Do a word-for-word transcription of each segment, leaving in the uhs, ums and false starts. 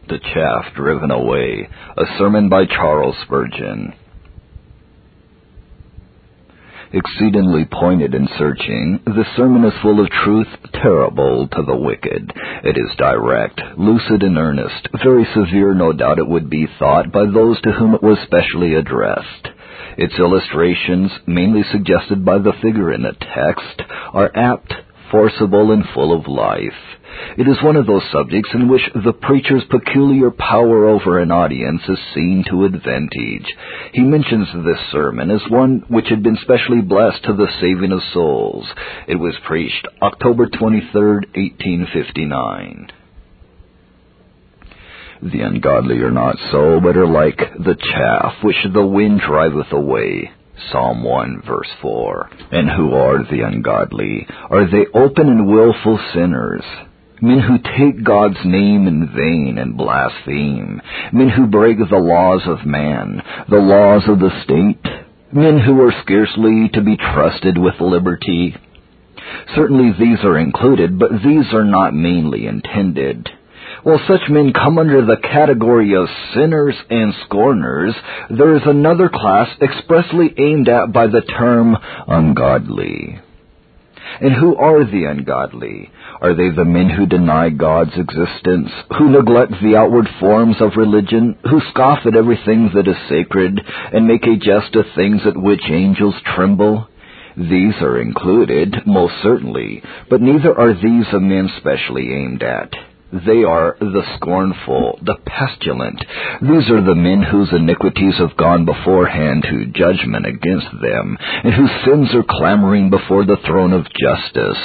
The Chaff Driven Away, a sermon by Charles Spurgeon. Exceedingly pointed and searching, this sermon is full of truth terrible to the wicked. It is direct, lucid and earnest, very severe no doubt it would be thought by those to whom it was specially addressed. Its illustrations, mainly suggested by the figure in the text, are apt, forcible, and full of life. It is one of those subjects in which the preacher's peculiar power over an audience is seen to advantage. He mentions this sermon as one which had been specially blessed to the saving of souls. It was preached October twenty-third, eighteen fifty-nine. The ungodly are not so, but are like the chaff which the wind driveth away. Psalm one, verse four. And who are the ungodly? Are they open and willful sinners? Men who take God's name in vain and blaspheme. Men who break the laws of man, the laws of the state. Men who are scarcely to be trusted with liberty. Certainly these are included, but these are not mainly intended. While such men come under the category of sinners and scorners, there is another class expressly aimed at by the term ungodly. And who are the ungodly? Are they the men who deny God's existence, who neglect the outward forms of religion, who scoff at everything that is sacred, and make a jest of things at which angels tremble? These are included, most certainly, but neither are these the men specially aimed at. They are the scornful, the pestilent. These are the men whose iniquities have gone beforehand to judgment against them, and whose sins are clamoring before the throne of justice.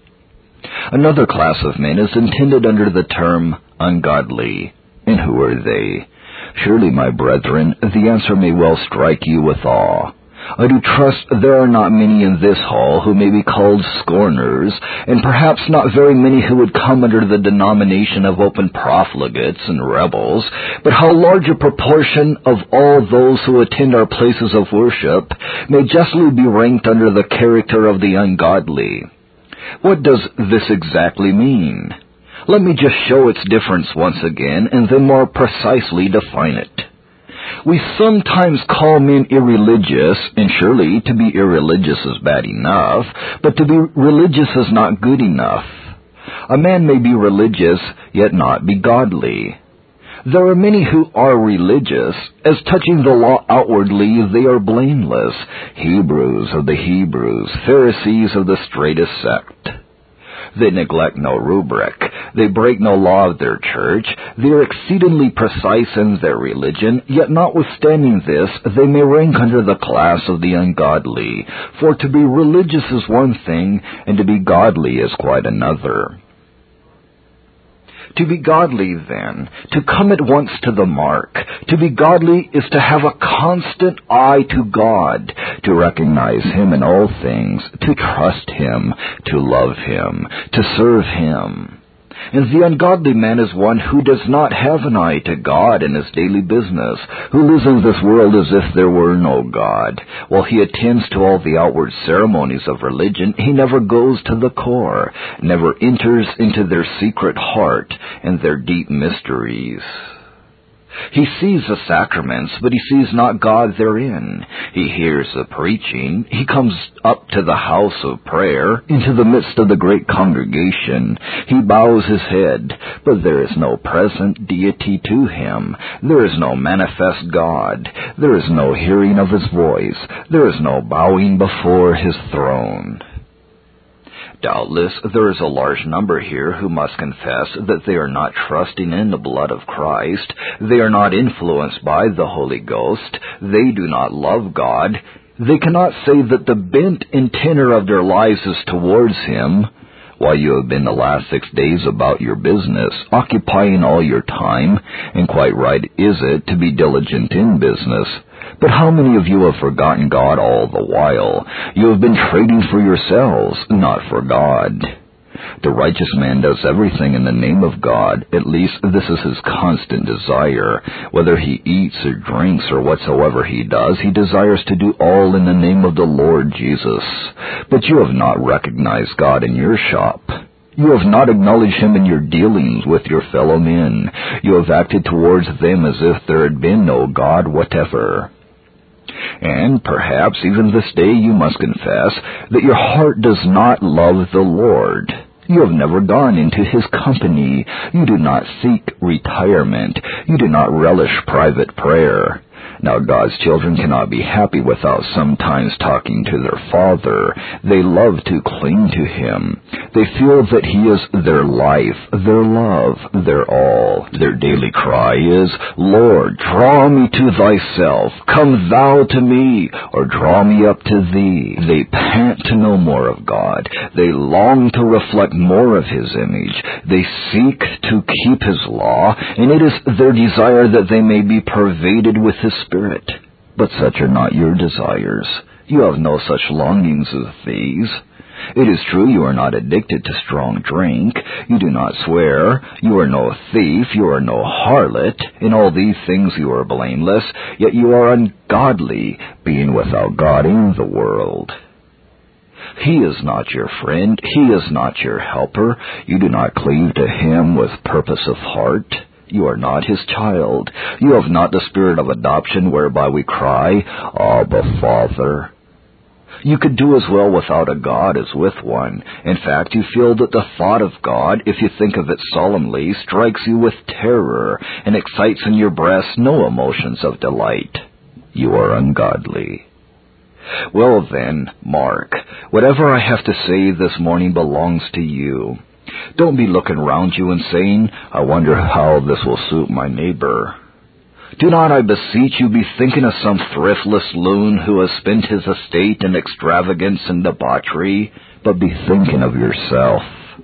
Another class of men is intended under the term ungodly. And who are they? Surely, my brethren, the answer may well strike you with awe. I do trust there are not many in this hall who may be called scorners, and perhaps not very many who would come under the denomination of open profligates and rebels, but how large a proportion of all those who attend our places of worship may justly be ranked under the character of the ungodly. What does this exactly mean? Let me just show its difference once again, and then more precisely define it. We sometimes call men irreligious, and surely to be irreligious is bad enough, but to be religious is not good enough. A man may be religious, yet not be godly. There are many who are religious. As touching the law outwardly, they are blameless. Hebrews of the Hebrews, Pharisees of the straitest sect. They neglect no rubric. They break no law of their church. They are exceedingly precise in their religion, yet notwithstanding this, they may rank under the class of the ungodly. For to be religious is one thing, and to be godly is quite another. To be godly, then, to come at once to the mark. To be godly is to have a constant eye to God, to recognize Him in all things, to trust Him, to love Him, to serve Him. And the ungodly man is one who does not have an eye to God in his daily business, who lives in this world as if there were no God. While he attends to all the outward ceremonies of religion, he never goes to the core, never enters into their secret heart and their deep mysteries. He sees the sacraments, but he sees not God therein. He hears the preaching. He comes up to the house of prayer, into the midst of the great congregation. He bows his head, but there is no present deity to him. There is no manifest God. There is no hearing of his voice. There is no bowing before his throne. Doubtless, there is a large number here who must confess that they are not trusting in the blood of Christ. They are not influenced by the Holy Ghost. They do not love God. They cannot say that the bent and tenor of their lives is towards Him. Why, you have been the last six days about your business, occupying all your time, and quite right is it to be diligent in business. But how many of you have forgotten God all the while? You have been trading for yourselves, not for God. The righteous man does everything in the name of God. At least this is his constant desire. Whether he eats or drinks or whatsoever he does, he desires to do all in the name of the Lord Jesus. But you have not recognized God in your shop. You have not acknowledged him in your dealings with your fellow men. You have acted towards them as if there had been no God whatever. And perhaps even this day you must confess that your heart does not love the Lord. You have never gone into his company. You do not seek retirement. You do not relish private prayer. Now God's children cannot be happy without sometimes talking to their Father. They love to cling to him. They feel that he is their life, their love, their all. Their daily cry is, Lord, draw me to thyself. Come thou to me, or draw me up to thee. They pant to know more of God. They long to reflect more of his image. They seek to keep his law, and it is their desire that they may be pervaded with his Spirit. But such are not your desires. You have no such longings as these. It is true you are not addicted to strong drink. You do not swear. You are no thief. You are no harlot. In all these things you are blameless, yet you are ungodly, being without God in the world. He is not your friend. He is not your helper. You do not cleave to him with purpose of heart. You are not his child. You have not the spirit of adoption whereby we cry, Abba, Father. You could do as well without a God as with one. In fact, you feel that the thought of God, if you think of it solemnly, strikes you with terror and excites in your breast no emotions of delight. You are ungodly. Well then, Mark, whatever I have to say this morning belongs to you. Don't be looking round you and saying, I wonder how this will suit my neighbor. Do not, I beseech you, be thinking of some thriftless loon who has spent his estate in extravagance and debauchery, but be thinking of yourself.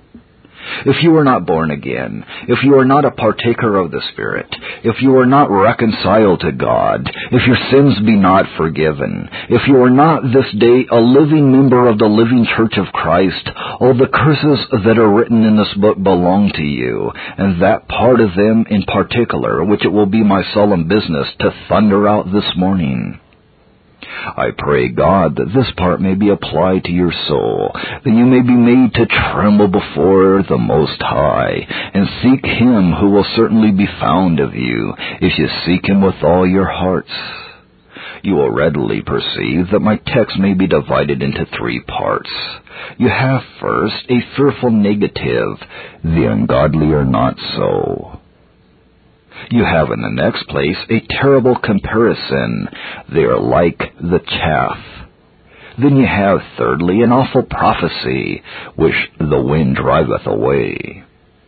If you are not born again, if you are not a partaker of the Spirit, if you are not reconciled to God, if your sins be not forgiven, if you are not this day a living member of the living church of Christ, all the curses that are written in this book belong to you, and that part of them in particular, which it will be my solemn business to thunder out this morning. I pray God that this part may be applied to your soul, that you may be made to tremble before the Most High, and seek him who will certainly be found of you, if you seek him with all your hearts. You will readily perceive that my text may be divided into three parts. You have first a fearful negative, the ungodly are not so. You have in the next place a terrible comparison. They are like the chaff. Then you have thirdly an awful prophecy, which the wind driveth away.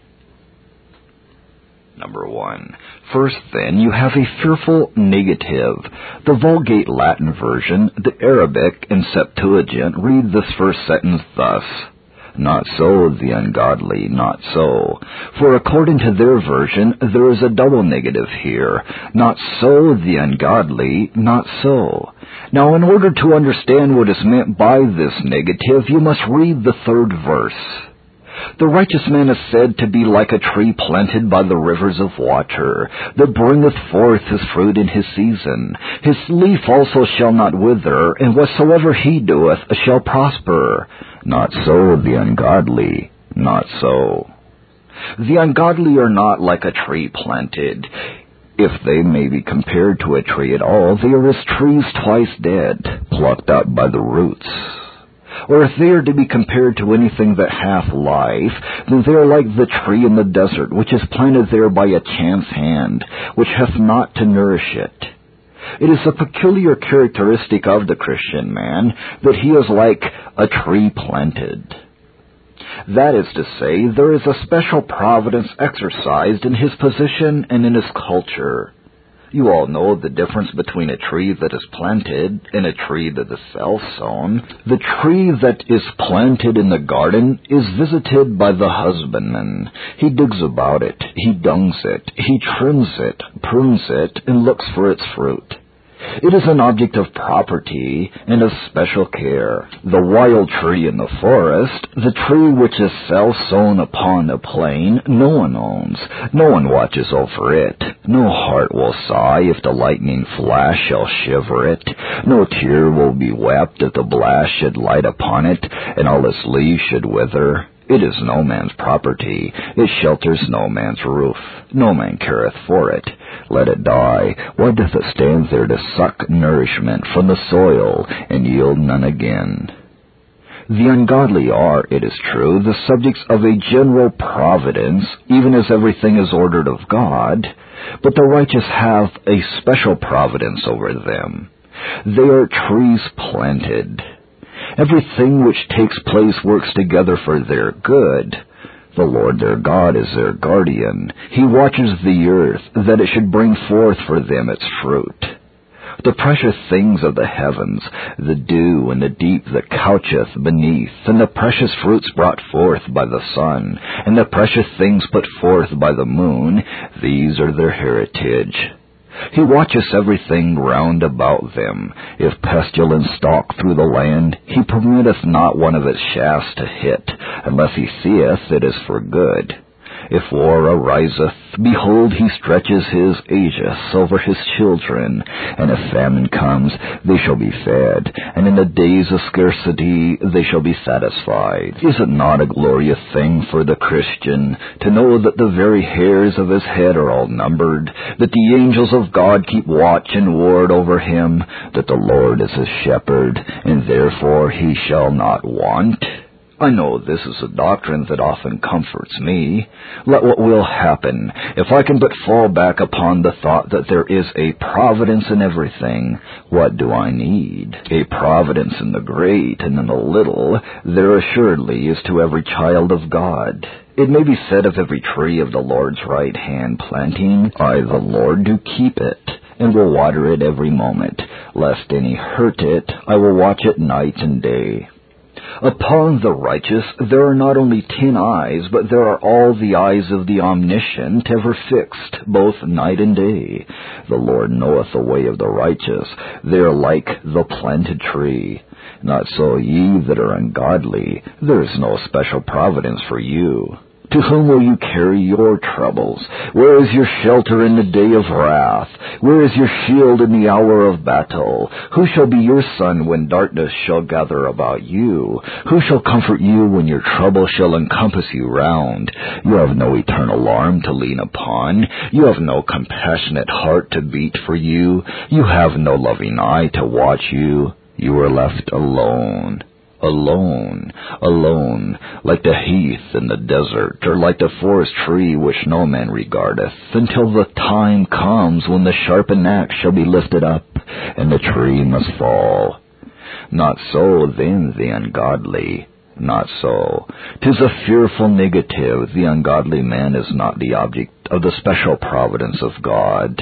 Number one. First, then, you have a fearful negative. The Vulgate Latin version, the Arabic, and Septuagint read this first sentence thus, Not so the ungodly, not so. For according to their version, there is a double negative here. Not so the ungodly, not so. Now, in order to understand what is meant by this negative, you must read the third verse. The righteous man is said to be like a tree planted by the rivers of water, that bringeth forth his fruit in his season. His leaf also shall not wither, and whatsoever he doeth shall prosper. Not so the ungodly, not so. The ungodly are not like a tree planted. If they may be compared to a tree at all, they are as trees twice dead, plucked up by the roots. Or if they are to be compared to anything that hath life, then they are like the tree in the desert, which is planted there by a chance hand, which hath not to nourish it. It is a peculiar characteristic of the Christian man that he is like a tree planted. That is to say, there is a special providence exercised in his position and in his culture. You all know the difference between a tree that is planted and a tree that is self-sown. The tree that is planted in the garden is visited by the husbandman. He digs about it, he dungs it, he trims it, prunes it, and looks for its fruit. It is an object of property and of special care. The wild tree in the forest, the tree which is self-sown upon a plain, no one owns. No one watches over it. No heart will sigh if the lightning flash shall shiver it. No tear will be wept if the blast should light upon it, and all its leaves should wither. It is no man's property, it shelters no man's roof, no man careth for it. Let it die, why doth it stand there to suck nourishment from the soil, and yield none again? The ungodly are, it is true, the subjects of a general providence, even as everything is ordered of God, but the righteous have a special providence over them. They are trees planted. Everything which takes place works together for their good. The Lord their God is their guardian. He watches the earth, that it should bring forth for them its fruit. The precious things of the heavens, the dew and the deep that coucheth beneath, and the precious fruits brought forth by the sun, and the precious things put forth by the moon, these are their heritage. He watcheth everything round about them. If pestilence stalk through the land, he permitteth not one of its shafts to hit, unless he seeth it is for good. If war ariseth, behold, he stretches his aegis over his children, and if famine comes, they shall be fed, and in the days of scarcity they shall be satisfied. Is it not a glorious thing for the Christian to know that the very hairs of his head are all numbered, that the angels of God keep watch and ward over him, that the Lord is his shepherd, and therefore he shall not want? I know this is a doctrine that often comforts me. Let what will happen, if I can but fall back upon the thought that there is a providence in everything, what do I need? A providence in the great and in the little, there assuredly is to every child of God. It may be said of every tree of the Lord's right hand planting, I, the Lord, do keep it, and will water it every moment. Lest any hurt it, I will watch it night and day. Upon the righteous there are not only ten eyes, but there are all the eyes of the Omniscient ever fixed, both night and day. The Lord knoweth the way of the righteous. They are like the planted tree. Not so ye that are ungodly. There is no special providence for you. To whom will you carry your troubles? Where is your shelter in the day of wrath? Where is your shield in the hour of battle? Who shall be your son when darkness shall gather about you? Who shall comfort you when your trouble shall encompass you round? You have no eternal arm to lean upon. You have no compassionate heart to beat for you. You have no loving eye to watch you. You are left alone. Alone, alone, like the heath in the desert, or like the forest tree which no man regardeth, until the time comes when the sharpened axe shall be lifted up, and the tree must fall. Not so, then, the ungodly. Not so. 'Tis a fearful negative. The ungodly man is not the object of the special providence of God.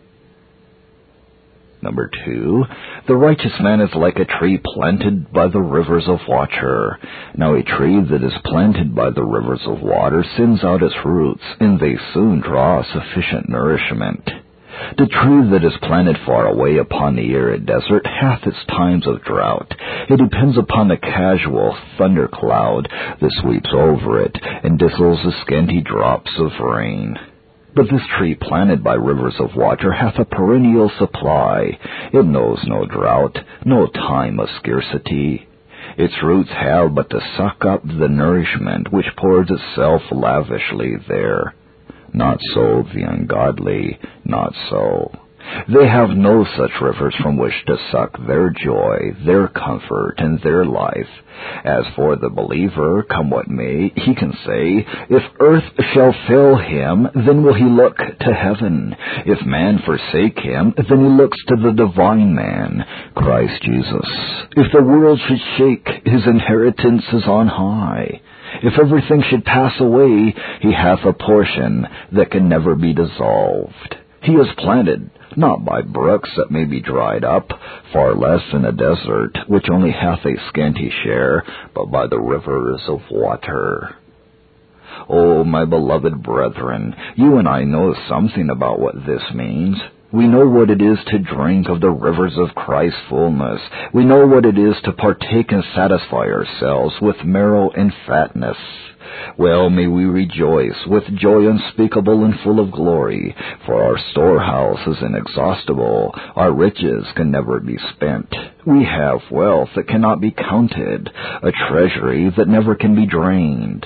Number two, the righteous man is like a tree planted by the rivers of water. Now a tree that is planted by the rivers of water sends out its roots, and they soon draw sufficient nourishment. The tree that is planted far away upon the arid desert hath its times of drought. It depends upon the casual thundercloud that sweeps over it, and distils the scanty drops of rain. But this tree planted by rivers of water hath a perennial supply. It knows no drought, no time of scarcity. Its roots have but to suck up the nourishment which pours itself lavishly there. Not so the ungodly, not so. They have no such rivers from which to suck their joy, their comfort, and their life. As for the believer, come what may, he can say, if earth shall fail him, then will he look to heaven. If man forsake him, then he looks to the divine man, Christ Jesus. If the world should shake, his inheritance is on high. If everything should pass away, he hath a portion that can never be dissolved. He is planted, not by brooks that may be dried up, far less in a desert, which only hath a scanty share, but by the rivers of water. Oh, my beloved brethren, you and I know something about what this means. We know what it is to drink of the rivers of Christ's fullness. We know what it is to partake and satisfy ourselves with marrow and fatness. Well, may we rejoice with joy unspeakable and full of glory, for our storehouse is inexhaustible, our riches can never be spent. We have wealth that cannot be counted, a treasury that never can be drained.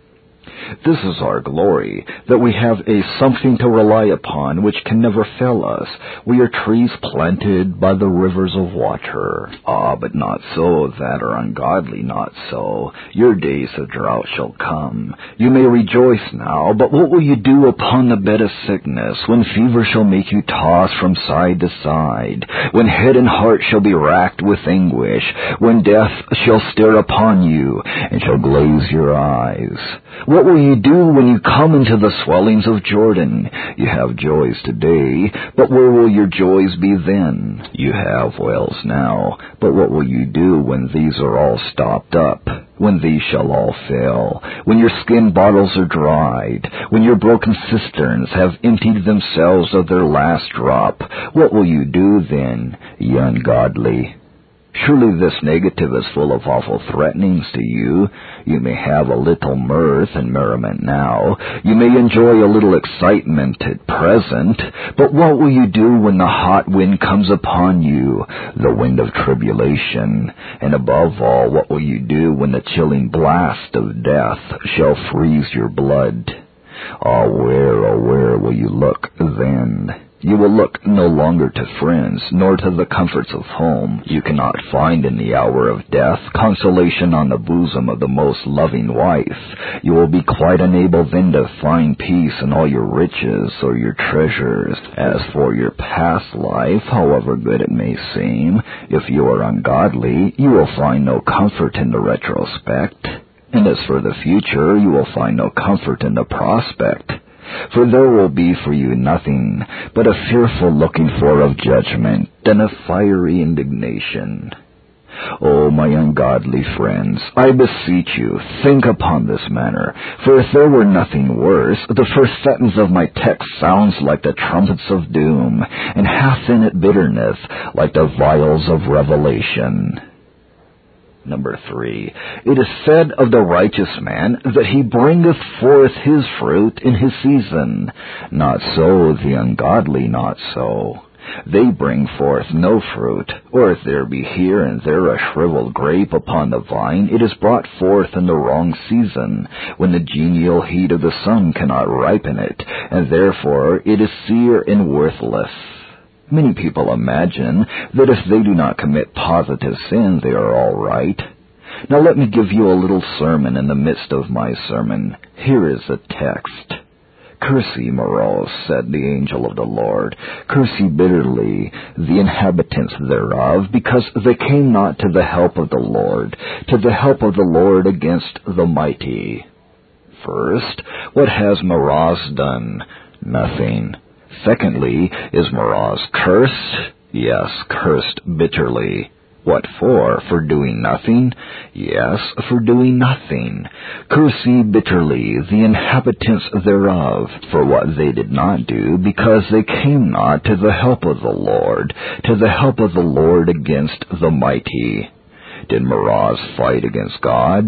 This is our glory, that we have a something to rely upon which can never fail us. We are trees planted by the rivers of water. Ah, but not so that are ungodly, not so. Your days of drought shall come. You may rejoice now, but what will you do upon the bed of sickness, when fever shall make you toss from side to side, when head and heart shall be racked with anguish, when death shall stare upon you, and shall glaze your eyes? What will you do when you come into the swellings of Jordan? You have joys today, but where will your joys be then? You have wells now, but what will you do when these are all stopped up? When these shall all fail, when your skin bottles are dried, when your broken cisterns have emptied themselves of their last drop, what will you do then, ye ungodly? Surely this negative is full of awful threatenings to you. You may have a little mirth and merriment now. You may enjoy a little excitement at present. But what will you do when the hot wind comes upon you, the wind of tribulation? And above all, what will you do when the chilling blast of death shall freeze your blood? Ah, where, oh, where will you look then? You will look no longer to friends, nor to the comforts of home. You cannot find in the hour of death consolation on the bosom of the most loving wife. You will be quite unable then to find peace in all your riches or your treasures. As for your past life, however good it may seem, if you are ungodly, you will find no comfort in the retrospect. And as for the future, you will find no comfort in the prospect. For there will be for you nothing but a fearful looking for of judgment and a fiery indignation. O my ungodly friends, I beseech you, think upon this matter, for if there were nothing worse, the first sentence of my text sounds like the trumpets of doom, and hath in it bitterness like the vials of revelation. Number three, it is said of the righteous man that he bringeth forth his fruit in his season. Not so the ungodly, not so. They bring forth no fruit, or if there be here and there a shriveled grape upon the vine, it is brought forth in the wrong season, when the genial heat of the sun cannot ripen it, and therefore it is sere and worthless. Many people imagine that if they do not commit positive sin, they are all right. Now let me give you a little sermon in the midst of my sermon. Here is a text. Curse ye, Moros, said the angel of the Lord. Curse ye bitterly the inhabitants thereof, because they came not to the help of the Lord, to the help of the Lord against the mighty. First, what has Moros done? Nothing. Secondly, is Moros cursed? Yes, cursed bitterly. What for? For doing nothing? Yes, for doing nothing. Curse ye bitterly the inhabitants thereof, for what they did not do, because they came not to the help of the Lord, to the help of the Lord against the mighty. Did Moros fight against God?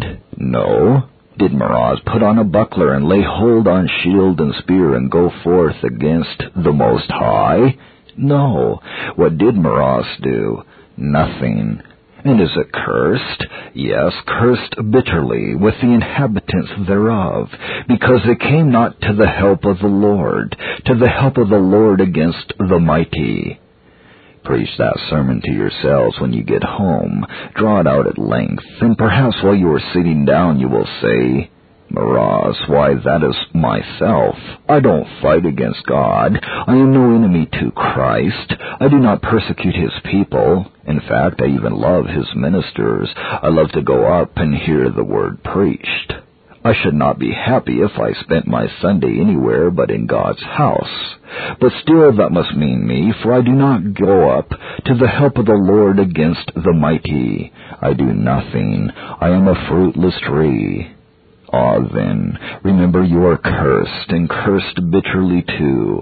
No. Did Moros put on a buckler and lay hold on shield and spear and go forth against the Most High? No. What did Moros do? Nothing. And is it cursed? Yes, cursed bitterly with the inhabitants thereof, because they came not to the help of the Lord, to the help of the Lord against the mighty. Preach that sermon to yourselves when you get home. Draw it out at length, and perhaps while you are sitting down you will say, Moros, why, that is myself. I don't fight against God. I am no enemy to Christ. I do not persecute his people. In fact, I even love his ministers. I love to go up and hear the word preached. I should not be happy if I spent my Sunday anywhere but in God's house. But still that must mean me, for I do not go up to the help of the Lord against the mighty. I do nothing. I am a fruitless tree. Ah, then, remember you are cursed, and cursed bitterly too.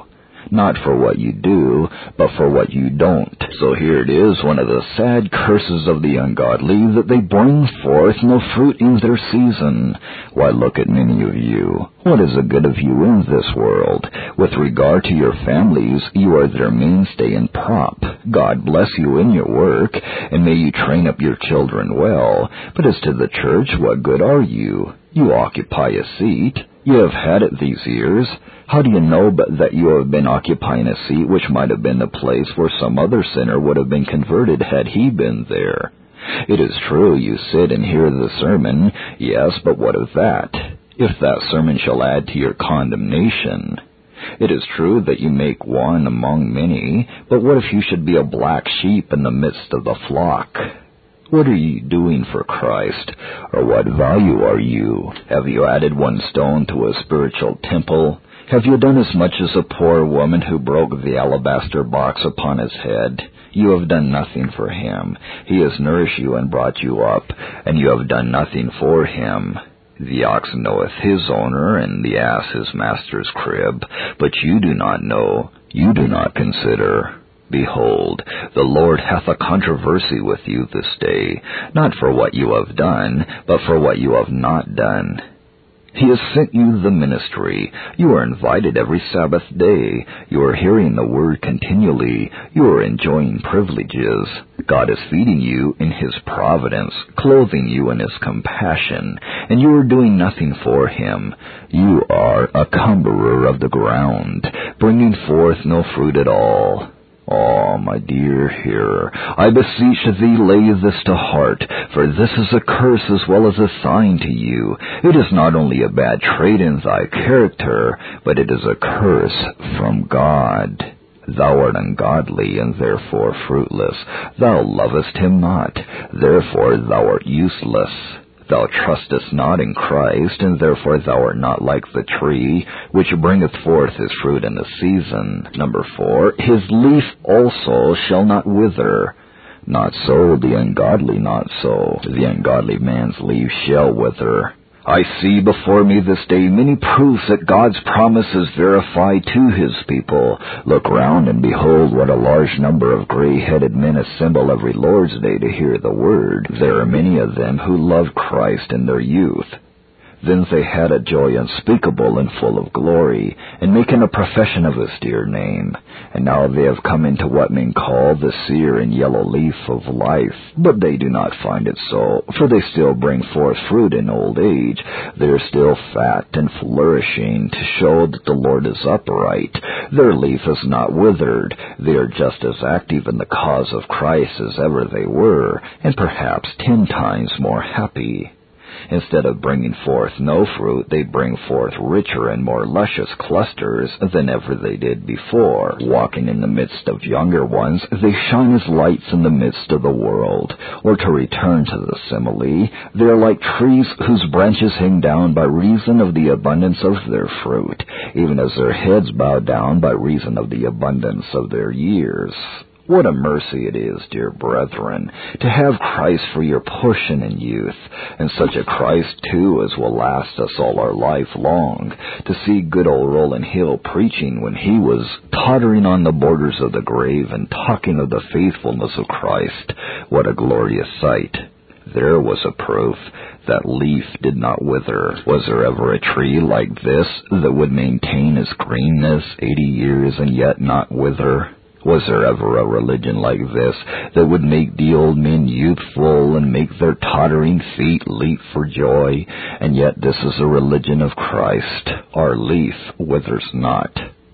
not for what you do, but for what you don't. So here it is, one of the sad curses of the ungodly, that they bring forth no fruit in their season. Why, look at many of you. What is the good of you in this world? With regard to your families, you are their mainstay and prop. God bless you in your work, and may you train up your children well. But as to the church, what good are you? You occupy a seat. You have had it these years. How do you know but that you have been occupying a seat which might have been the place where some other sinner would have been converted had he been there? It is true you sit and hear the sermon, yes, but what of that? If that sermon shall add to your condemnation. It is true that you make one among many, but what if you should be a black sheep in the midst of the flock? What are you doing for Christ, or what value are you? Have you added one stone to a spiritual temple? Have you done as much as a poor woman who broke the alabaster box upon his head? You have done nothing for him. He has nourished you and brought you up, and you have done nothing for him. The ox knoweth his owner, and the ass his master's crib, but you do not know, you do not consider. Behold, the Lord hath a controversy with you this day, not for what you have done, but for what you have not done. He has sent you the ministry. You are invited every Sabbath day. You are hearing the word continually. You are enjoying privileges. God is feeding you in His providence, clothing you in His compassion, and you are doing nothing for Him. You are a cumberer of the ground, bringing forth no fruit at all. Oh, my dear hearer, I beseech thee, lay this to heart, for this is a curse as well as a sign to you. It is not only a bad trait in thy character, but it is a curse from God. Thou art ungodly, and therefore fruitless. Thou lovest Him not, therefore thou art useless. Thou trustest not in Christ, and therefore thou art not like the tree, which bringeth forth his fruit in the season. Number four, his leaf also shall not wither. Not so the ungodly, not so. The ungodly man's leaf shall wither. I see before me this day many proofs that God's promise is verified to His people. Look round and behold what a large number of gray-headed men assemble every Lord's Day to hear the word. There are many of them who loved Christ in their youth. Then they had a joy unspeakable and full of glory, and making a profession of His dear name. And now they have come into what men call the sere and yellow leaf of life. But they do not find it so, for they still bring forth fruit in old age. They are still fat and flourishing, to show that the Lord is upright. Their leaf is not withered. They are just as active in the cause of Christ as ever they were, and perhaps ten times more happy. Instead of bringing forth no fruit, they bring forth richer and more luscious clusters than ever they did before. Walking in the midst of younger ones, they shine as lights in the midst of the world. Or to return to the simile, they are like trees whose branches hang down by reason of the abundance of their fruit, even as their heads bow down by reason of the abundance of their years. What a mercy it is, dear brethren, to have Christ for your portion in youth, and such a Christ, too, as will last us all our life long. To see good old Rowland Hill preaching when he was tottering on the borders of the grave and talking of the faithfulness of Christ, what a glorious sight. There was a proof that leaf did not wither. Was there ever a tree like this that would maintain its greenness eighty years and yet not wither? Was there ever a religion like this that would make the old men youthful and make their tottering feet leap for joy? And yet this is a religion of Christ. Our leaf withers not.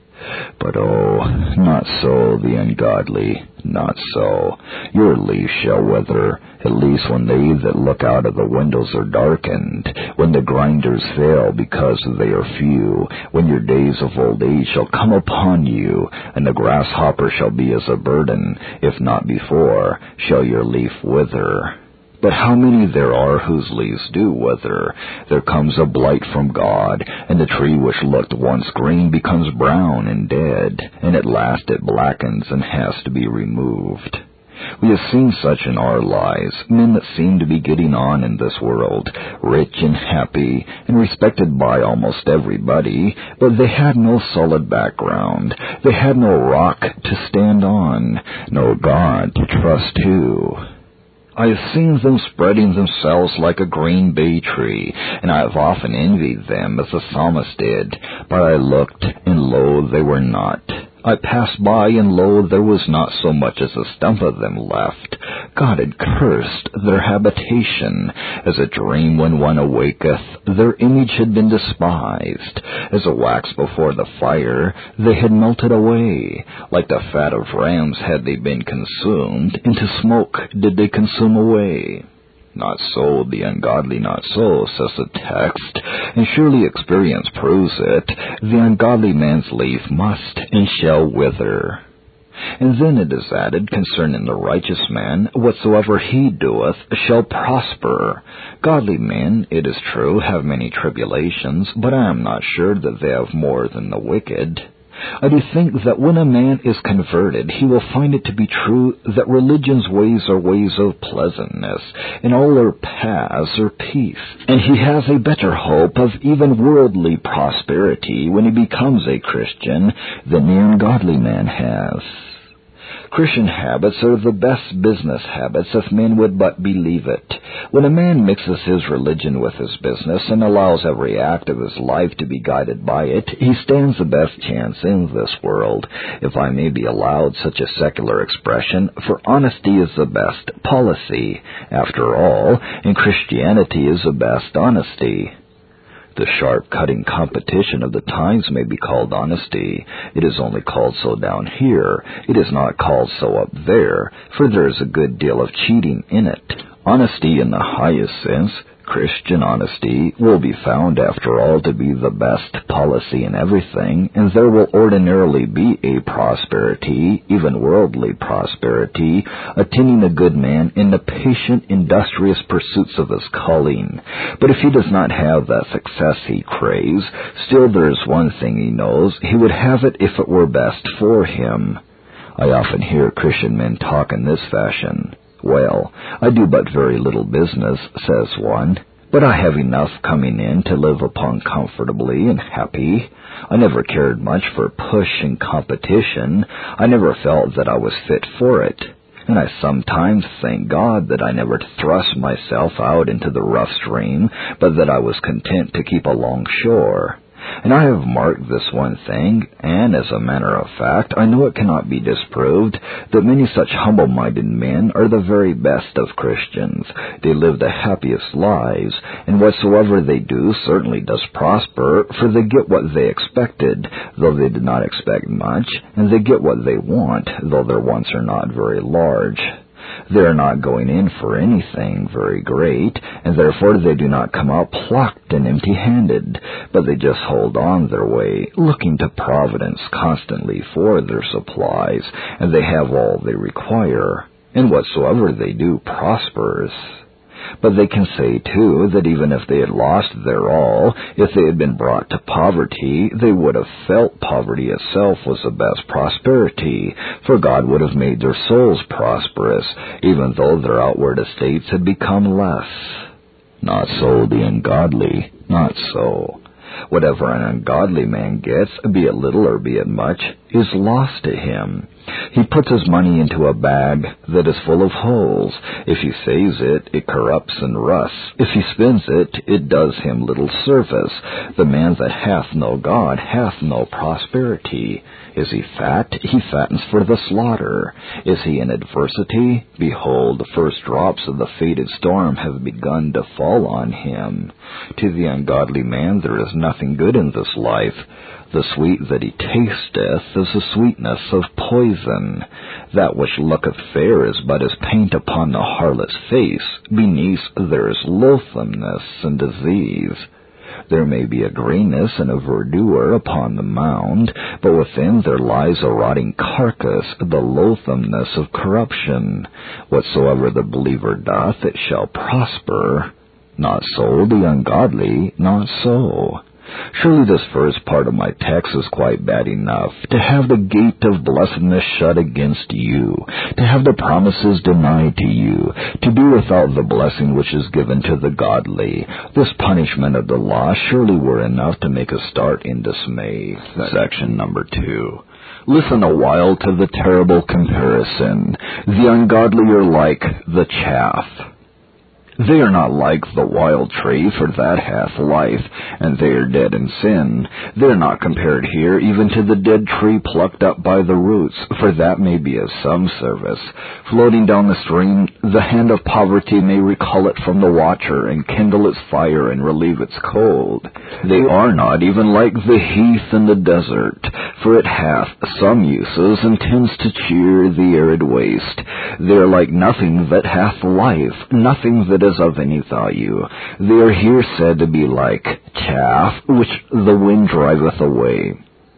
But oh, not so the ungodly, not so. Your leaf shall wither, at least when they that look out of the windows are darkened, when the grinders fail because they are few, when your days of old age shall come upon you, and the grasshopper shall be as a burden, if not before, shall your leaf wither. But how many there are whose leaves do wither? There comes a blight from God, and the tree which looked once green becomes brown and dead, and at last it blackens and has to be removed. We have seen such in our lives, men that seem to be getting on in this world, rich and happy, and respected by almost everybody, but they had no solid background. They had no rock to stand on, no God to trust to. I have seen them spreading themselves like a green bay tree, and I have often envied them as the psalmist did, but I looked, and lo, they were not. I passed by, and lo, there was not so much as a stump of them left. God had cursed their habitation. As a dream when one awaketh, their image had been despised. As a wax before the fire, they had melted away. Like the fat of rams had they been consumed, into smoke did they consume away. Not so, the ungodly, not so, says the text, and surely experience proves it. The ungodly man's leaf must and shall wither. And then it is added concerning the righteous man, whatsoever he doeth shall prosper. Godly men, it is true, have many tribulations, but I am not sure that they have more than the wicked. I do think that when a man is converted, he will find it to be true that religion's ways are ways of pleasantness, and all their paths are peace, and he has a better hope of even worldly prosperity when he becomes a Christian than the ungodly man has. Christian habits are the best business habits if men would but believe it. When a man mixes his religion with his business and allows every act of his life to be guided by it, he stands the best chance in this world, if I may be allowed such a secular expression, for honesty is the best policy, after all, and Christianity is the best honesty. The sharp-cutting competition of the times may be called honesty. It is only called so down here. It is not called so up there, for there is a good deal of cheating in it. Honesty in the highest sense, Christian honesty, will be found after all to be the best policy in everything, and there will ordinarily be a prosperity, even worldly prosperity, attending a good man in the patient, industrious pursuits of his calling. But if he does not have that success he craves, still there is one thing he knows: he would have it if it were best for him. I often hear Christian men talk in this fashion. Well, I do but very little business, says one, but I have enough coming in to live upon comfortably and happy. I never cared much for push and competition. I never felt that I was fit for it. And I sometimes thank God that I never thrust myself out into the rough stream, but that I was content to keep along shore. And I have marked this one thing, and as a matter of fact, I know it cannot be disproved, that many such humble-minded men are the very best of Christians. They live the happiest lives, and whatsoever they do certainly does prosper, for they get what they expected, though they did not expect much, and they get what they want, though their wants are not very large. They are not going in for anything very great, and therefore they do not come out plucked and empty-handed, but they just hold on their way, looking to Providence constantly for their supplies, and they have all they require, and whatsoever they do prospers. But they can say, too, that even if they had lost their all, if they had been brought to poverty, they would have felt poverty itself was the best prosperity, for God would have made their souls prosperous, even though their outward estates had become less. Not so the ungodly, not so. Whatever an ungodly man gets, be it little or be it much, is lost to him. He puts his money into a bag that is full of holes. If he saves it, it corrupts and rusts. If he spends it, it does him little service. The man that hath no God hath no prosperity. Is he fat? He fattens for the slaughter. Is he in adversity? Behold, the first drops of the fated storm have begun to fall on him. To the ungodly man there is nothing good in this life. The sweet that he tasteth is the sweetness of poison. That which looketh fair is but as paint upon the harlot's face. Beneath there is loathsomeness and disease. There may be a greenness and a verdure upon the mound, but within there lies a rotting carcass, the loathsomeness of corruption. Whatsoever the believer doth, it shall prosper. Not so the ungodly, not so. Surely this first part of my text is quite bad enough. To have the gate of blessedness shut against you, to have the promises denied to you, to be without the blessing which is given to the godly, this punishment of the law surely were enough to make us start in dismay. Section number two. Listen a while to the terrible comparison. The ungodly are like the chaff. They are not like the wild tree, for that hath life, and they are dead in sin. They are not compared here even to the dead tree plucked up by the roots, for that may be of some service. Floating down the stream, the hand of poverty may recall it from the watcher, and kindle its fire and relieve its cold. They are not even like the heath in the desert, for it hath some uses, and tends to cheer the arid waste. They are like nothing that hath life, nothing that is of any value. They are here said to be like chaff, which the wind driveth away.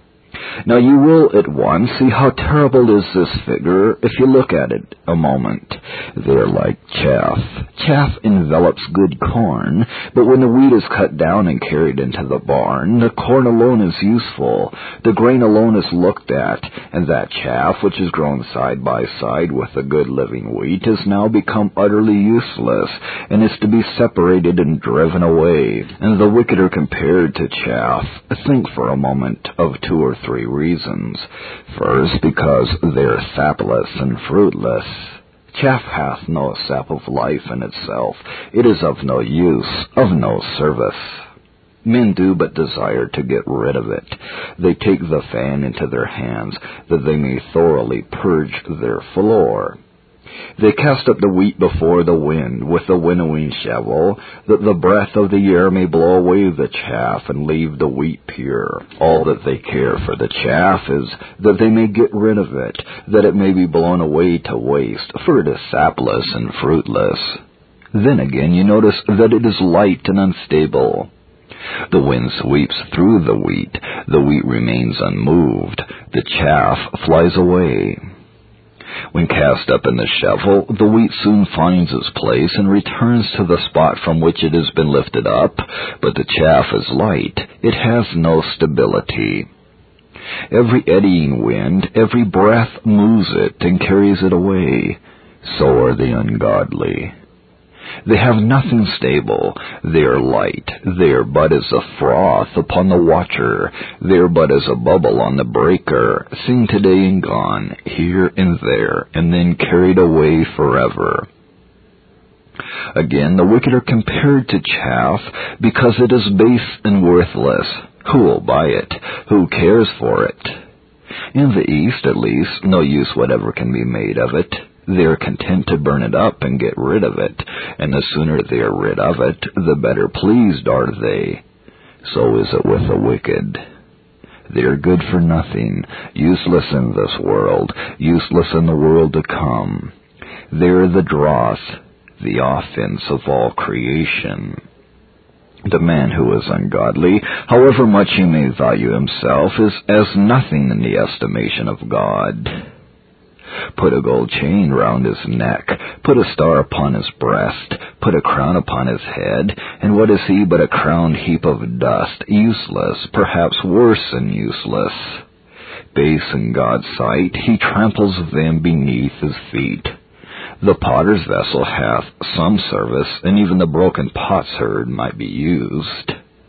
Now you will at once see how terrible is this figure if you look at it a moment. They are like chaff. Chaff envelops good corn, but when the wheat is cut down and carried into the barn, the corn alone is useful. The grain alone is looked at, and that chaff which is grown side by side with the good living wheat is now become utterly useless, and is to be separated and driven away. And the wicked are compared to chaff. Think for a moment of two or three reasons. First, because they are sapless and fruitless. Chaff hath no sap of life in itself. It is of no use, of no service. Men do but desire to get rid of it. They take the fan into their hands, that they may thoroughly purge their floor. They cast up the wheat before the wind with the winnowing shovel, that the breath of the air may blow away the chaff and leave the wheat pure. All that they care for the chaff is that they may get rid of it, that it may be blown away to waste, for it is sapless and fruitless. Then again you notice that it is light and unstable. The wind sweeps through the wheat, the wheat remains unmoved, the chaff flies away. When cast up in the shovel, the wheat soon finds its place and returns to the spot from which it has been lifted up, but the chaff is light. It has no stability. Every eddying wind, every breath moves it and carries it away. So are the ungodly. They have nothing stable. They are light. They are but as a froth upon the watcher. They are but as a bubble on the breaker, seen today and gone, here and there, and then carried away forever. Again, the wicked are compared to chaff, because it is base and worthless. Who will buy it? Who cares for it? In the East, at least, no use whatever can be made of it. They are content to burn it up and get rid of it, and the sooner they are rid of it, the better pleased are they. So is it with the wicked. They are good for nothing, useless in this world, useless in the world to come. They are the dross, the offense of all creation. The man who is ungodly, however much he may value himself, is as nothing in the estimation of God. Put a gold chain round his neck, put a star upon his breast, put a crown upon his head, and what is he but a crowned heap of dust, useless, perhaps worse than useless? Base in God's sight, he tramples them beneath his feet. The potter's vessel hath some service, and even the broken potsherd might be used.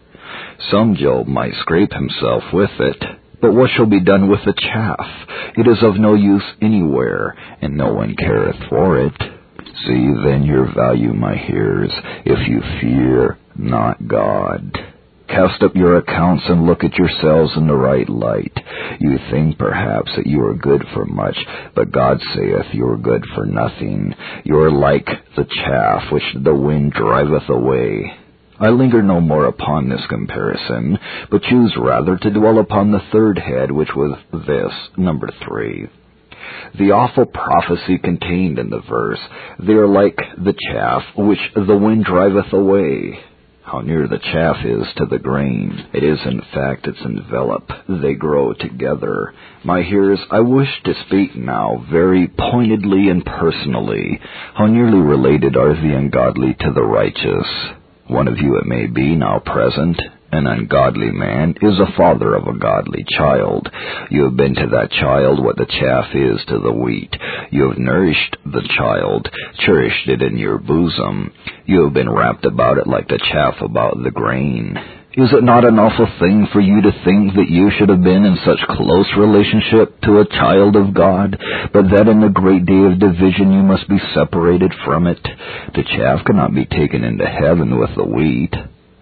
Some Job might scrape himself with it. But what shall be done with the chaff? It is of no use anywhere, and no one careth for it. See then your value, my hearers, if you fear not God. Cast up your accounts and look at yourselves in the right light. You think perhaps that you are good for much, but God saith you are good for nothing. You are like the chaff which the wind driveth away. I linger no more upon this comparison, but choose rather to dwell upon the third head, which was this, number three. The awful prophecy contained in the verse, they are like the chaff which the wind driveth away. How near the chaff is to the grain. It is in fact its envelope. They grow together. My hearers, I wish to speak now very pointedly and personally. How nearly related are the ungodly to the righteous? One of you, it may be, now present, an ungodly man, is a father of a godly child. You have been to that child what the chaff is to the wheat. You have nourished the child, cherished it in your bosom. You have been wrapped about it like the chaff about the grain. Is it not an awful thing for you to think that you should have been in such close relationship to a child of God, but that in the great day of division you must be separated from it? The chaff cannot be taken into heaven with the wheat.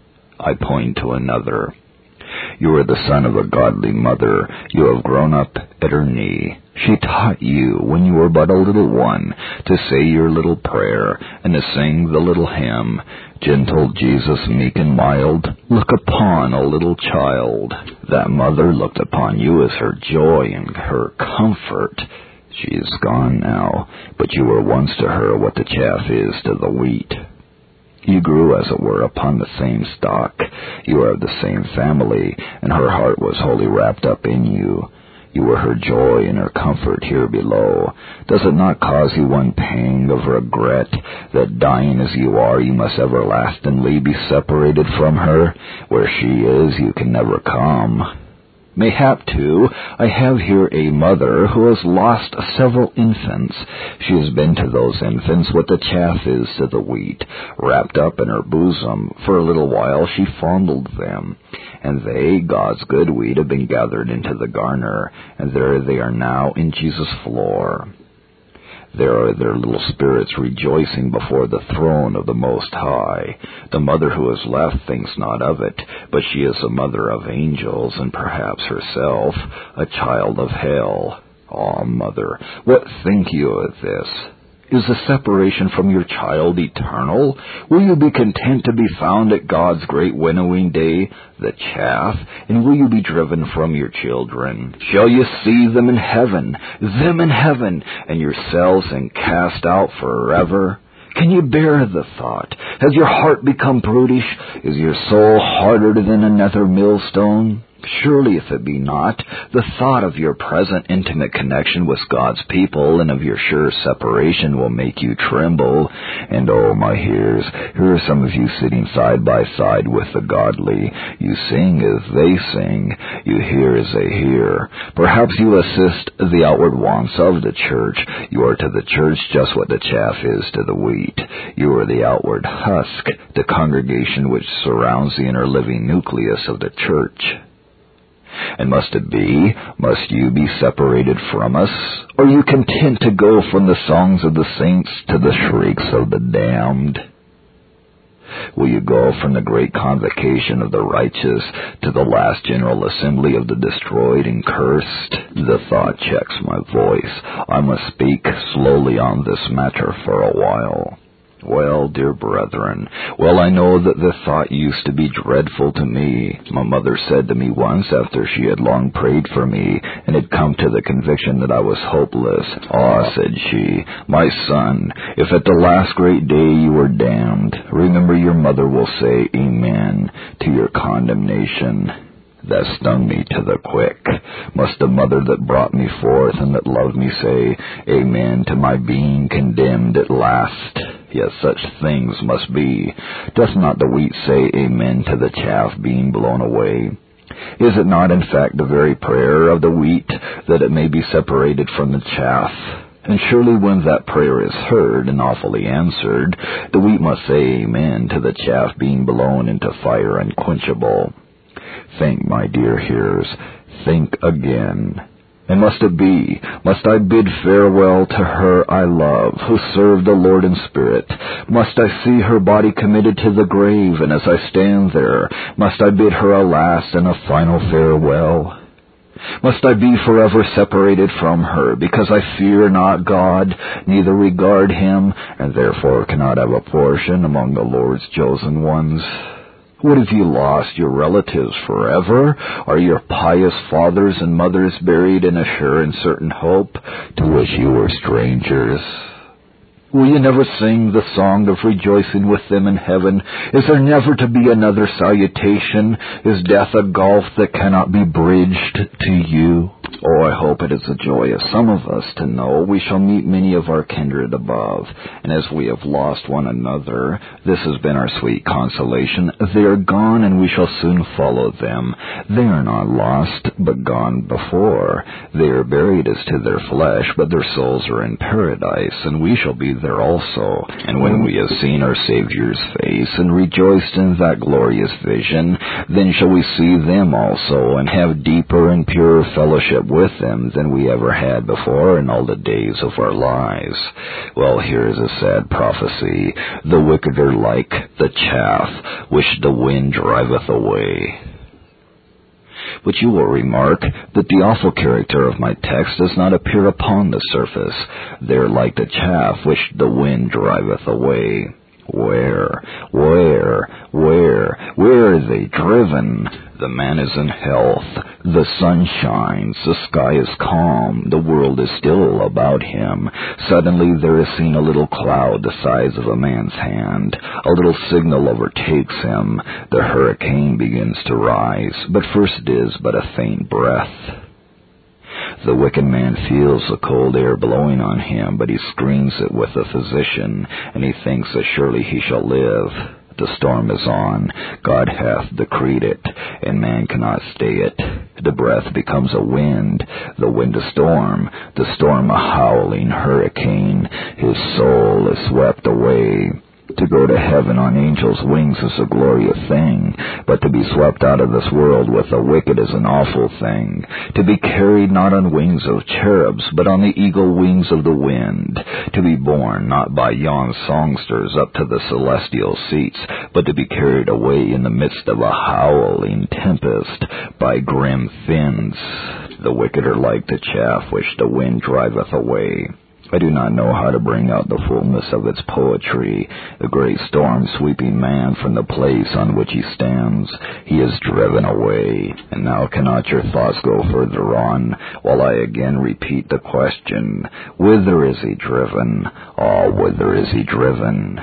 I point to another. You are the son of a godly mother. You have grown up at her knee. She taught you, when you were but a little one, to say your little prayer and to sing the little hymn. Gentle Jesus, meek and mild, look upon a little child. That mother looked upon you as her joy and her comfort. She is gone now, but you were once to her what the chaff is to the wheat. You grew, as it were, upon the same stock. You are of the same family, and her heart was wholly wrapped up in you. You were her joy and her comfort here below. Does it not cause you one pang of regret that, dying as you are, you must everlastingly be separated from her? Where she is, you can never come. Mayhap, too, I have here a mother who has lost several infants. She has been to those infants what the chaff is to the wheat. Wrapped up in her bosom, for a little while she fondled them. And they, God's good wheat, have been gathered into the garner, and there they are now in Jesus' floor. There are their little spirits rejoicing before the throne of the Most High. The mother who is left thinks not of it, but she is a mother of angels, and perhaps herself a child of hell. Ah, mother, what think you of this? Is the separation from your child eternal? Will you be content to be found at God's great winnowing day, the chaff, and will you be driven from your children? Shall you see them in heaven, them in heaven, and yourselves and cast out forever? Can you bear the thought? Has your heart become brutish? Is your soul harder than another millstone? Surely, if it be not, the thought of your present intimate connection with God's people and of your sure separation will make you tremble. And oh, my hearers, here are some of you sitting side by side with the godly. You sing as they sing. You hear as they hear. Perhaps you assist the outward wants of the church. You are to the church just what the chaff is to the wheat. You are the outward husk, the congregation which surrounds the inner living nucleus of the church. And must it be, must you be separated from us? Or are you content to go from the songs of the saints to the shrieks of the damned? Will you go from the great convocation of the righteous to the last general assembly of the destroyed and cursed? The thought checks my voice. I must speak slowly on this matter for a while. Well, dear brethren, well I know that the thought used to be dreadful to me. My mother said to me once, after she had long prayed for me, and had come to the conviction that I was hopeless, "Ah," said she, "my son, if at the last great day you are damned, remember your mother will say amen to your condemnation." That stung me to the quick. Must a mother that brought me forth and that loved me say amen to my being condemned at last? Yes, such things must be. Doth not the wheat say amen to the chaff being blown away? Is it not in fact the very prayer of the wheat that it may be separated from the chaff? And surely when that prayer is heard and awfully answered, the wheat must say amen to the chaff being blown into fire unquenchable. Think, my dear hearers, think again. And must it be, must I bid farewell to her I love, who served the Lord in spirit? Must I see her body committed to the grave, and as I stand there, must I bid her a last and a final farewell? Must I be forever separated from her, because I fear not God, neither regard him, and therefore cannot have a portion among the Lord's chosen ones? What have you lost, your relatives forever? Are your pious fathers and mothers buried in a sure and certain hope, to which you were strangers? Will you never sing the song of rejoicing with them in heaven? Is there never to be another salutation? Is death a gulf that cannot be bridged to you? Oh, I hope it is the joy of some of us to know we shall meet many of our kindred above, and as we have lost one another, this has been our sweet consolation. They are gone, and we shall soon follow them. They are not lost, but gone before. They are buried as to their flesh, but their souls are in paradise, and we shall be there also. And when we have seen our Savior's face, and rejoiced in that glorious vision, then shall we see them also, and have deeper and purer fellowship with them than we ever had before in all the days of our lives. Well, here is a sad prophecy. The wicked are like the chaff which the wind driveth away. But you will remark that the awful character of my text does not appear upon the surface. They are like the chaff which the wind driveth away. Where, where, where, where are they driven? The man is in health, the sun shines, the sky is calm, the world is still about him. Suddenly there is seen a little cloud the size of a man's hand. A little signal overtakes him. The hurricane begins to rise, but first it is but a faint breath. The wicked man feels the cold air blowing on him, but he screens it with a physician, and he thinks that surely he shall live. The storm is on. God hath decreed it, and man cannot stay it. The breath becomes a wind, the wind a storm, the storm a howling hurricane. His soul is swept away. To go to heaven on angels' wings is a glorious thing, but to be swept out of this world with the wicked is an awful thing. To be carried not on wings of cherubs, but on the eagle wings of the wind. To be borne not by yon songsters up to the celestial seats, but to be carried away in the midst of a howling tempest by grim finns. The wicked are like the chaff which the wind driveth away. I do not know how to bring out the fullness of its poetry. The great storm sweeping man from the place on which he stands, he is driven away. And now cannot your thoughts go further on, while I again repeat the question, whither is he driven? Ah, oh, whither is he driven?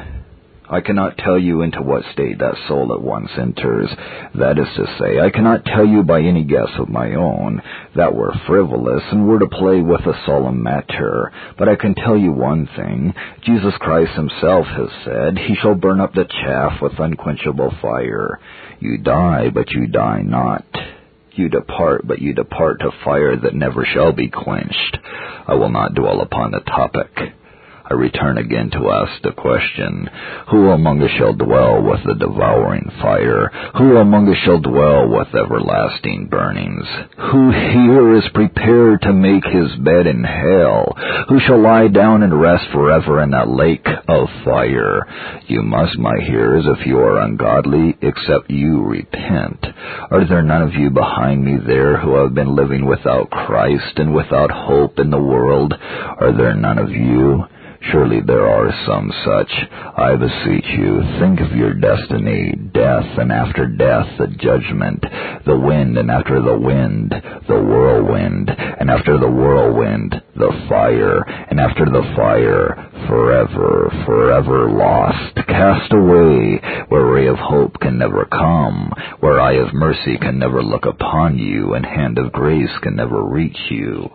I cannot tell you into what state that soul at once enters. That is to say, I cannot tell you by any guess of my own. That were frivolous, and were to play with a solemn matter. But I can tell you one thing. Jesus Christ himself has said, he shall burn up the chaff with unquenchable fire. You die, but you die not. You depart, but you depart to fire that never shall be quenched. I will not dwell upon the topic. I return again to ask the question, who among us shall dwell with the devouring fire? Who among us shall dwell with everlasting burnings? Who here is prepared to make his bed in hell? Who shall lie down and rest forever in that lake of fire? You must, my hearers, if you are ungodly, except you repent. Are there none of you behind me there who have been living without Christ and without hope in the world? Are there none of you? Surely there are some such. I beseech you, think of your destiny, death, and after death the judgment, the wind, and after the wind the whirlwind, and after the whirlwind the fire, and after the fire forever, forever lost, cast away, where ray of hope can never come, where eye of mercy can never look upon you, and hand of grace can never reach you.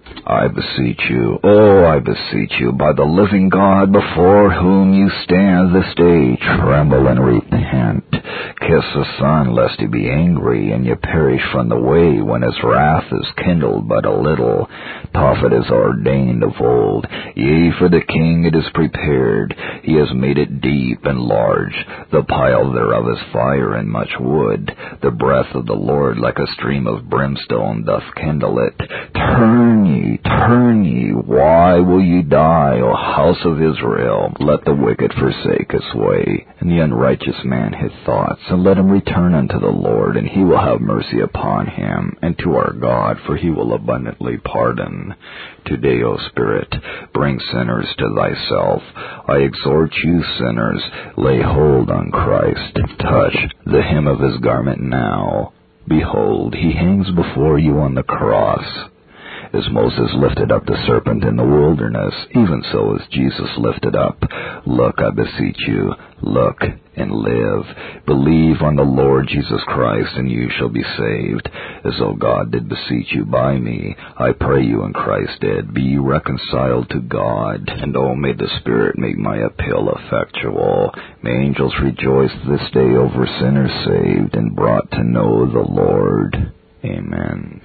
I beseech you, oh, I beseech you, by the living God before whom you stand this day, tremble and repent. Kiss the Son, lest he be angry, and you perish from the way, when his wrath is kindled but a little. Tophet is ordained of old, yea, for the king it is prepared. He has made it deep and large. The pile thereof is fire and much wood. The breath of the Lord like a stream of brimstone doth kindle it. Turn ye, turn ye, why will ye die, O house of Israel? Let the wicked forsake his way, and the unrighteous man his thoughts, and let him return unto the Lord, and he will have mercy upon him, and to our God, for he will abundantly pardon. Today, O Spirit, bring sinners to thyself. I exhort you, sinners, lay hold on Christ, touch the hem of his garment now. Behold, he hangs before you on the cross. As Moses lifted up the serpent in the wilderness, even so is Jesus lifted up. Look, I beseech you, look and live. Believe on the Lord Jesus Christ, and you shall be saved. As though God did beseech you by me, I pray you in Christ did. Be ye reconciled to God, and oh, may the Spirit make my appeal effectual. May angels rejoice this day over sinners saved and brought to know the Lord. Amen.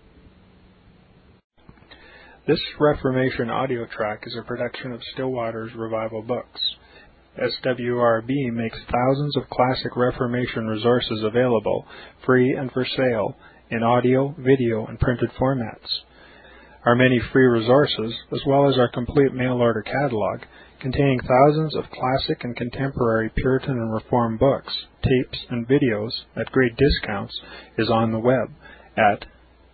This Reformation audio track is a production of Still Waters Revival Books. S W R B makes thousands of classic Reformation resources available, free and for sale, in audio, video, and printed formats. Our many free resources, as well as our complete mail-order catalog, containing thousands of classic and contemporary Puritan and Reformed books, tapes, and videos at great discounts, is on the web at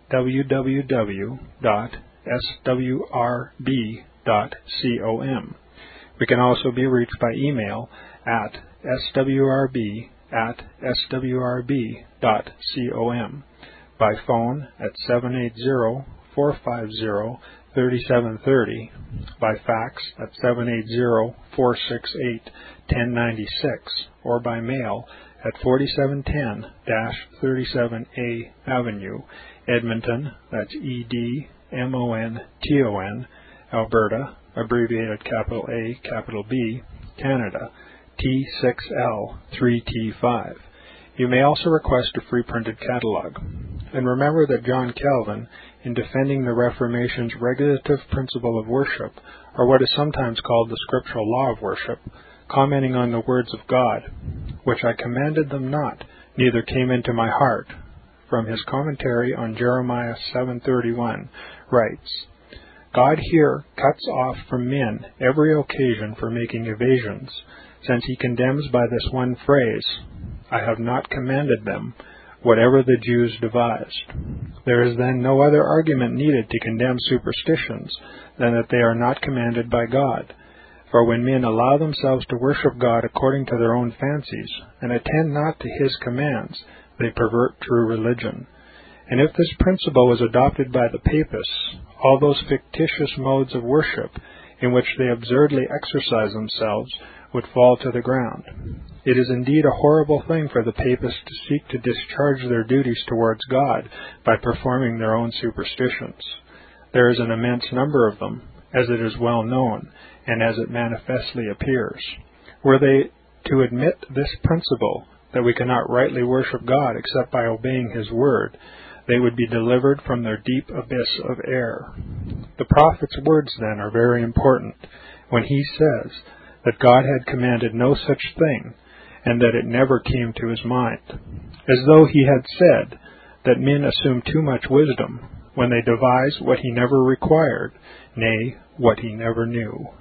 w w w dot s w r b dot com. We can also be reached by email at s w r b at s w r b dot com, by phone at seven eight zero, four five zero, three seven three zero, by fax at seven eight zero, four six eight, one zero nine six, or by mail at forty-seven ten thirty-seven A Avenue, Edmonton, that's E D M O N T O N, Alberta, abbreviated capital A, capital B, Canada, T six L three T five. You may also request a free printed catalog. And remember that John Calvin, in defending the Reformation's regulative principle of worship, or what is sometimes called the scriptural law of worship, commenting on the words of God, which I commanded them not, neither came into my heart, from his commentary on Jeremiah seven thirty-one, writes, God here cuts off from men every occasion for making evasions, since he condemns by this one phrase, I have not commanded them, whatever the Jews devised. There is then no other argument needed to condemn superstitions than that they are not commanded by God. For when men allow themselves to worship God according to their own fancies, and attend not to his commands, they pervert true religion. And if this principle was adopted by the papists, all those fictitious modes of worship in which they absurdly exercise themselves would fall to the ground. It is indeed a horrible thing for the papists to seek to discharge their duties towards God by performing their own superstitions. There is an immense number of them, as it is well known, and as it manifestly appears. Were they to admit this principle, that we cannot rightly worship God except by obeying his word, they would be delivered from their deep abyss of error. The prophet's words, then, are very important, when he says that God had commanded no such thing, and that it never came to his mind, as though he had said that men assume too much wisdom when they devise what he never required, nay, what he never knew.